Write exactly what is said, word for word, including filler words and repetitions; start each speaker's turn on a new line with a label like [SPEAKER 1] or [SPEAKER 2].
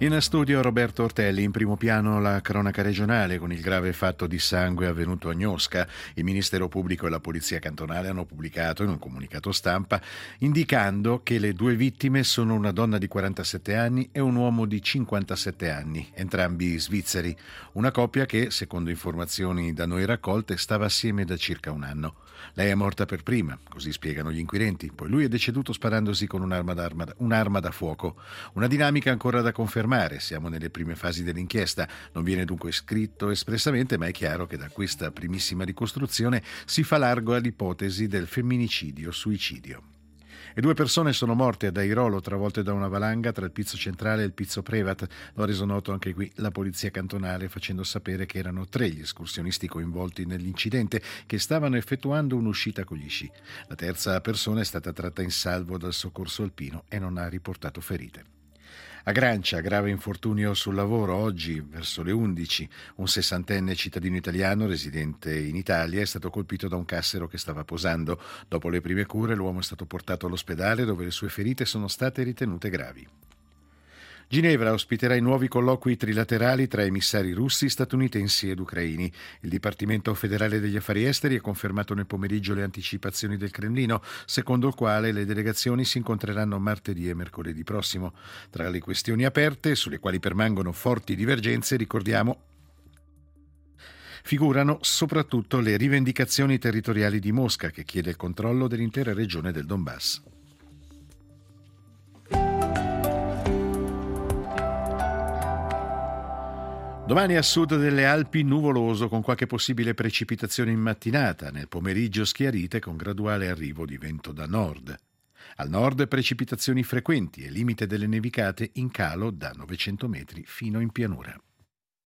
[SPEAKER 1] In studio Roberto Ortelli, in primo piano la cronaca regionale con il grave fatto di sangue avvenuto a Gnosca. Il Ministero Pubblico e la Polizia Cantonale hanno pubblicato in un comunicato stampa indicando che le due vittime sono una donna di quarantasette anni e un uomo di cinquantasette anni, entrambi svizzeri. Una coppia che, secondo informazioni da noi raccolte, stava assieme da circa un anno. Lei è morta per prima, così spiegano gli inquirenti, poi lui è deceduto sparandosi con un'arma, d'arma, un'arma da fuoco. Una dinamica ancora da confermare. Siamo nelle prime fasi dell'inchiesta, non viene dunque scritto espressamente, ma è chiaro che da questa primissima ricostruzione si fa largo all'ipotesi del femminicidio-suicidio. E due persone sono morte ad Airolo, travolte da una valanga tra il Pizzo Centrale e il Pizzo Prevat. Lo ha reso noto anche qui la Polizia Cantonale, facendo sapere che erano tre gli escursionisti coinvolti nell'incidente che stavano effettuando un'uscita con gli sci. La terza persona è stata tratta in salvo dal soccorso alpino e non ha riportato ferite. A Grancia, grave infortunio sul lavoro. Oggi, verso le undici, un sessantenne cittadino italiano residente in Italia è stato colpito da un cassero che stava posando. Dopo le prime cure, l'uomo è stato portato all'ospedale dove le sue ferite sono state ritenute gravi. Ginevra ospiterà i nuovi colloqui trilaterali tra emissari russi, statunitensi ed ucraini. Il Dipartimento federale degli affari esteri ha confermato nel pomeriggio le anticipazioni del Cremlino, secondo il quale le delegazioni si incontreranno martedì e mercoledì prossimo. Tra le questioni aperte, sulle quali permangono forti divergenze, ricordiamo, figurano soprattutto le rivendicazioni territoriali di Mosca, che chiede il controllo dell'intera regione del Donbass. Domani a sud delle Alpi nuvoloso con qualche possibile precipitazione in mattinata, nel pomeriggio schiarite con graduale arrivo di vento da nord. Al nord precipitazioni frequenti e limite delle nevicate in calo da novecento metri fino in pianura.